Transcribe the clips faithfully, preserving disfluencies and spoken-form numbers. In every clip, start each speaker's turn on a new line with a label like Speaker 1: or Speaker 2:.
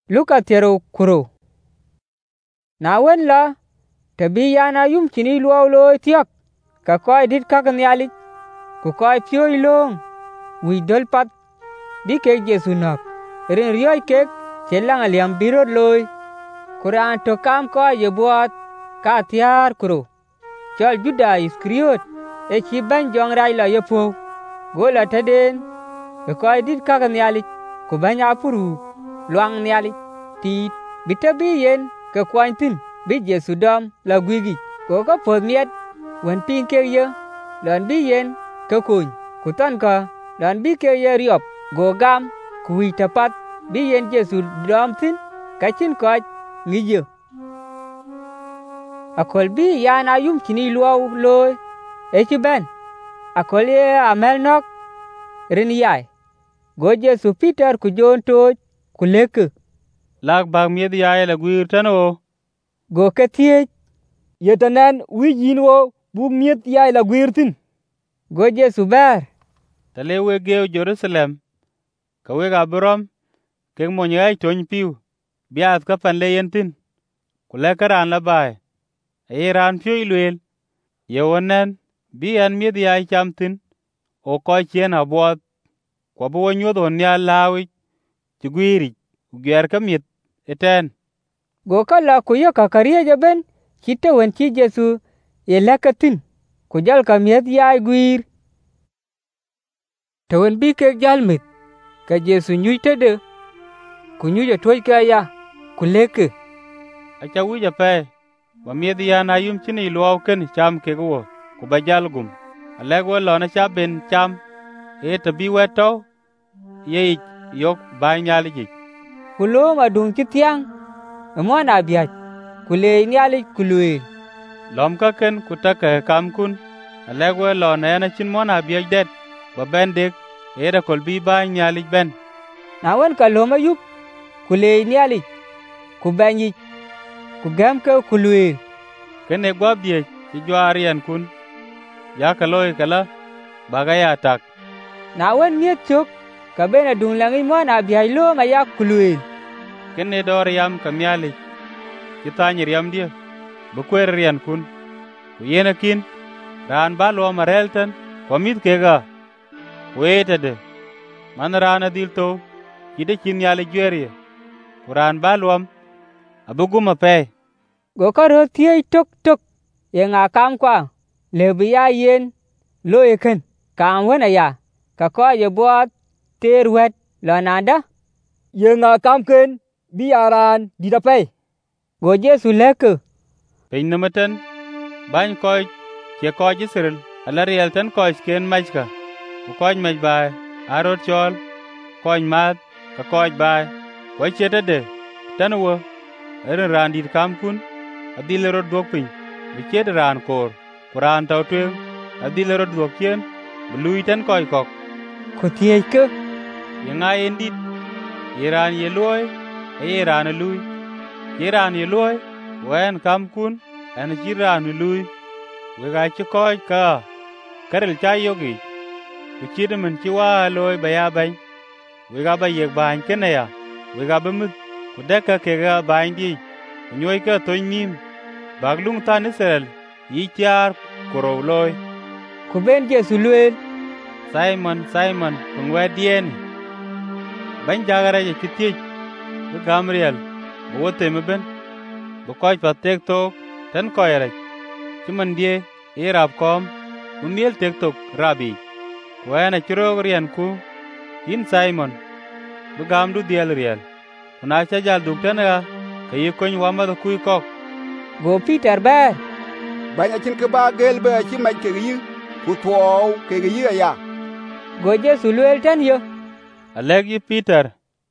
Speaker 1: Luka tero kuro. Na wen la tabi yana yum chini luau lo tiak ka koi dit ka nyali ku koi pyo ilong wi dol pat di ke Jesu nak rin rioi ke chelang aliam birot loy kuran to kam ko ye buat ka tiar kuro chol Juda Iskariot e chi ban jong rai la yepo gola taden ko koi dit ka nyali ku banya puru luang nyali ti bitabi yen ke kwantin bi Jesu dom la gwigi ko ka podmiet wen pin ke ye lon bi yen ke kun ku ton ka lon bi ke ye riop go gam ku wi tapat bi yen Jesu dom tin ka chin ko ngiye akol bi yana yum chini luau loy e chi ben akol ye amel nok rin yai go Jesu Peter ku jon to ku leke
Speaker 2: lak bag miet yai la gwir tano
Speaker 1: go ke tie
Speaker 3: yetanan wi yin wo bu miet yai la gwir tin
Speaker 1: go Jesu ber
Speaker 2: tale we geo Jerusalem ka we ga brom ke mo nyai ton piu biat ka pan le yentin kule karan la bai e ran pyo ilwel ye wonen bi an miet yai chamtin o ko chien abot ko bo nyodo nya lawi ti gwiri ger ka miet eten
Speaker 1: go kala ku ye ka kariye jaben kite wen chi Jesu ye lakatin ku jal ka miet yai gwir to wen bi ke jalmit ka Jesu nyu tede ku nyu je toy ka ya ku leke
Speaker 2: acha wija pe wa miet ya na yum chini luau ken cham ke go ku bajal gum alego lona cha ben cham e to bi weto ye yok ba nyali ji
Speaker 1: ku lo ma dung chi tiang mo na biat ku le nyali ku luel
Speaker 2: lom ka ken ku ta ka kam kun alego lona na chin mo na biat det ba ben dek e da kol bi ba nyali ben
Speaker 1: na wen ka lo ma yup ku le nyali ku banyi ku gam ka ku luel
Speaker 2: ken e gwa bie ti jwarian kun ya ka loy kala baga ya tak
Speaker 1: na wen miet chok ka bena dung langi mo na biai lo ma ya ku luel
Speaker 2: ken e dor yam ka myali ti tanyir yam dia bu kwer rian kun ku yena kin ran ba lo marelten ko mit ke ga wete de man rana dil to kide kin yali gwerie kuran ba lo abuguma pe
Speaker 1: go ka ro tie tok tok ye nga kam kwa le bi ya yen lo ye ken kam wona ya ka ko ye bot ter wet lo nanda
Speaker 3: ye nga kam ken bi aran di da pe
Speaker 1: go Jesu leke
Speaker 2: pin namaten ban ko ke ko jisrel ala riel tan ko ken majka ku ko maj bai arot chol ko mat ka ko bai ko chete de tanwo er ran dir kam kun adil ro dok pin bi chet ran kor kuran taw twen adil ro dok chen lui tan ko ko
Speaker 1: ko tie ke
Speaker 2: ye nga endit iran ye loy e iran lui iran ye loy wen kam kun en jiran lui we ga chi ko ka karel cha yogi ku chid men chi wa loy ba ya ban we ga ba ye ban kene ya we ga ba mu ku de ka ke ga ban di nyoy ka to nim baglung tan Israel yi tiar koro loy
Speaker 1: ku ben Jesu luel
Speaker 2: Simon Simon kungwe dien ban jagara ye kiti ku Gamriel wo te meben bu koy pa tek tok tan koy rek timan die e rab kom bu miel tek tok rabi wana chiro rian ku in Simon bu gam du diel riel kuna cha jal duk tan ga kay koñ wama da kuy kok
Speaker 1: go Peter ber
Speaker 4: banya chin ke ba gel ba chi mai ke yi ku tuo ke yi ya
Speaker 1: go Jesu luel tan yo
Speaker 2: alegi Peter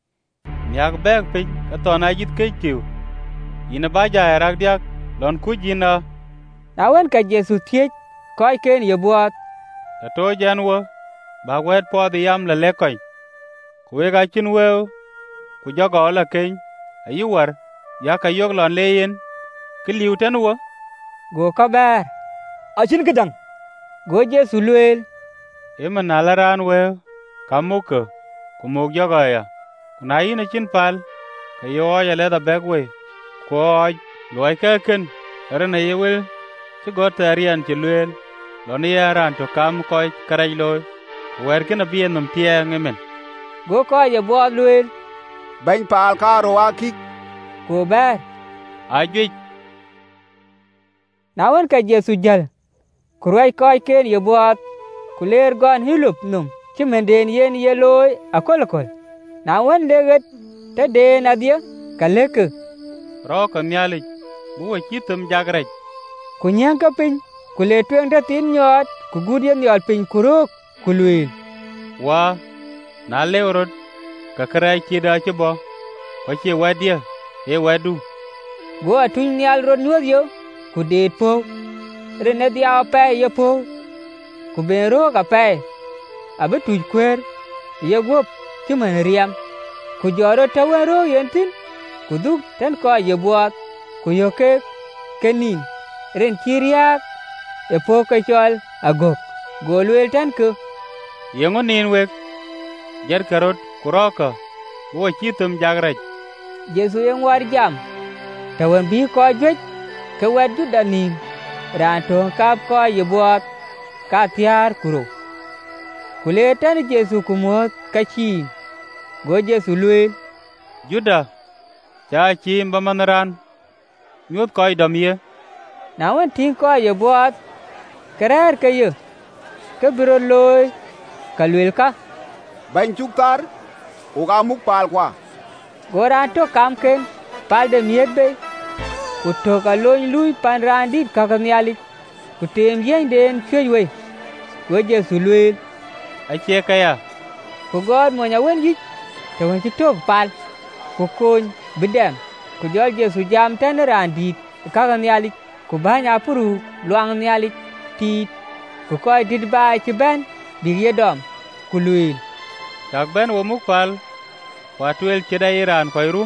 Speaker 2: nyak bek pin ka tona yit ke tiu ina ba ja rak diak lon ku jina
Speaker 1: na wen ka Jesu tie koy ken ye buat
Speaker 2: ta to jan wo ba wet po di yam la lekoy ku we ga chin we ku jogo la ken ayi war ya ka yok lon leyen ki liu tan wo
Speaker 1: go ka ber
Speaker 3: achin gedang
Speaker 1: go Jesu luel
Speaker 2: e man ala ran we kamuka ku mok jogo ya kuna yin chin pal ka yo ya le da begwe ko loy ka ken ran ye wel ci go tarian ci lwel lo ni ran to kam ko karai loy wer ken bi enum tie ngemen
Speaker 1: go ko ye bo lwel
Speaker 4: Bany paal ka ro akik
Speaker 1: ko ber
Speaker 2: ajwe
Speaker 1: na wen ka Jesu jal kurwai ko ken ye bo kuler gon hilup num ci menden yen ye loy akol kol na wen leget te de na dia kalek
Speaker 2: ro ka nyali bu ci tum jagrej
Speaker 1: ku nyang ka pin ku le tweng ta tin nyot ku gudien yol pin kuruk ku lwil
Speaker 2: wa na lewrot ka kray ci da ci bo ko ci wadia e wadu
Speaker 1: go atun nyal rod nyod yo ku det po rene dia pa ye po ku ben ro ka pa abe tuj kwer ye gop ci man riam ku joro tawero yentin ku duk ten ko ye buat ku yo ke kenin ren kiriak e po ka chol agok golwel tan ku
Speaker 2: yengo nin wek jar karot kuroka wo chitum jagraj
Speaker 1: Jesu yang war jam tawan bi ko jwej ke wet judani ran to kap ko ye buat ka tiar kuro kule tan Jesu kumot kachi go Jesu lwel
Speaker 2: juda cha chi mbamaran nyot koy damye
Speaker 1: na wan tin ko ye buat kerer ke ye ke biro loy kalwel ka
Speaker 4: bany chuk tar o ga muk paal kwa
Speaker 1: goran to kam ken pal de miet be ku to ka loy lui pan randit ka kamyali ku tem yen den chwe go Jesu lwel
Speaker 2: ache kaya
Speaker 1: ku god mo nya wen yi to wen to pal ku kon bidem ku jol Jesu jam tan randit ka kamyali ku banya puru luang nyali ti ku koy dit ba ci ben bi yedom ku lwel
Speaker 2: tak ben wo mukpal watwel cheda iran koy rum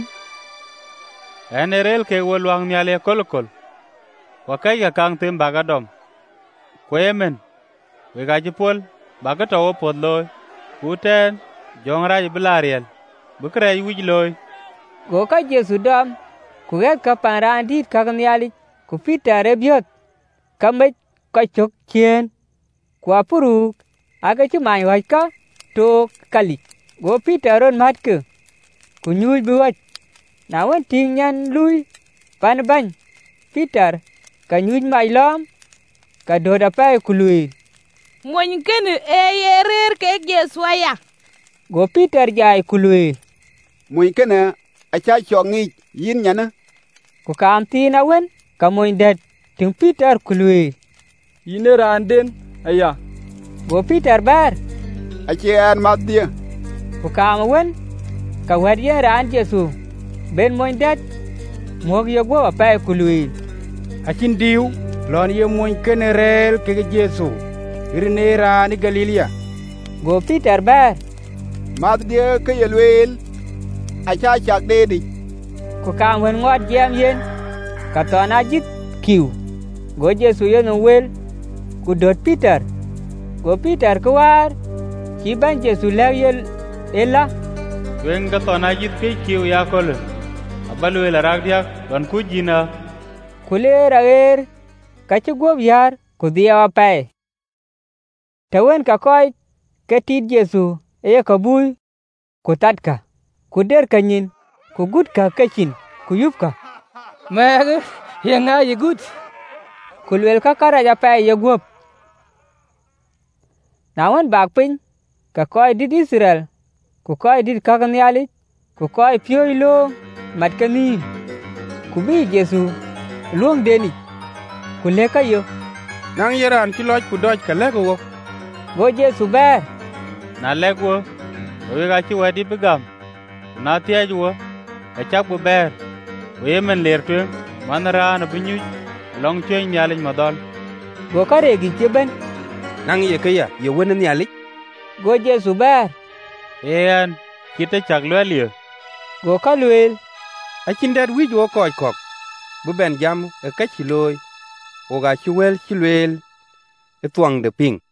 Speaker 2: enerel ke wo luang nyale kolkol wakai ga kang tim bagadom kwemen we ga jipol bagato wo podloy uten jongraj bilariel bukray wijloy
Speaker 1: go ka Jesu dom ku get ka parandit ka kamyali ku Peter ebiot kamet ka chok chien kwa puru aga chi mai wai ka to kali go Peter ron mat ke ku nyuj buat na wan ting nyan lui pan ban Peter ka nyuj mai lom ka do da pa ku lui
Speaker 5: mon ken e yerer ke Jesu aya
Speaker 1: go Peter jai ku lui
Speaker 4: muy kene a cha chongi yin nyana
Speaker 1: ku kam tin awen ka moin det ting Peter ku lui
Speaker 3: ine randen aya
Speaker 1: go Peter bar
Speaker 4: a che an madie
Speaker 1: ku kam wen ka wadiye ran Jesu ben moin det mog yo go pa ku lui
Speaker 3: akin diu lon ye moñ kene rel ke Jesu irne rani Galilia
Speaker 1: go Peter bar
Speaker 4: madie ke yelwel a cha chak de di
Speaker 1: ku kam wen ngot jam yen ka to na jit kiu go Jesu yen wel ku dot Peter go Peter ku war ki ban Jesu la yel ela
Speaker 2: wenga to na jit ke kiu ya kol abalwel ragdiak don kujina
Speaker 1: kulera er ka ci gob yar ku dia pa tawen ka koy ke tit Jesu e ka bui ku tatka ku der kanyin ku gut ka kachin ku yupka
Speaker 3: mer ye nga ye gut
Speaker 1: kulwel ka kara ja pa ye gob nawan bak pin ka koy dit Israel ku koy dit ka kamyali ku koy pioilo mat kani ku bi Jesu luong deni ku leka yo
Speaker 3: nang yeran ki loj ku doj ka lego wo
Speaker 1: go Jesu ber
Speaker 2: na legwo we ga chi wadi bigam na tiajwo a chapu ber we men lertu manara na binyu long chen nyalin modol
Speaker 1: go kare gi jeben
Speaker 3: nang ye kaya ye wona nyali
Speaker 1: go Jesu ber
Speaker 2: en kite chaglwelio
Speaker 1: go kalwel
Speaker 3: akin dat wij wo koy kok bu ben jam e ka chi loy o ga chi wel chi lwel e tuang de ping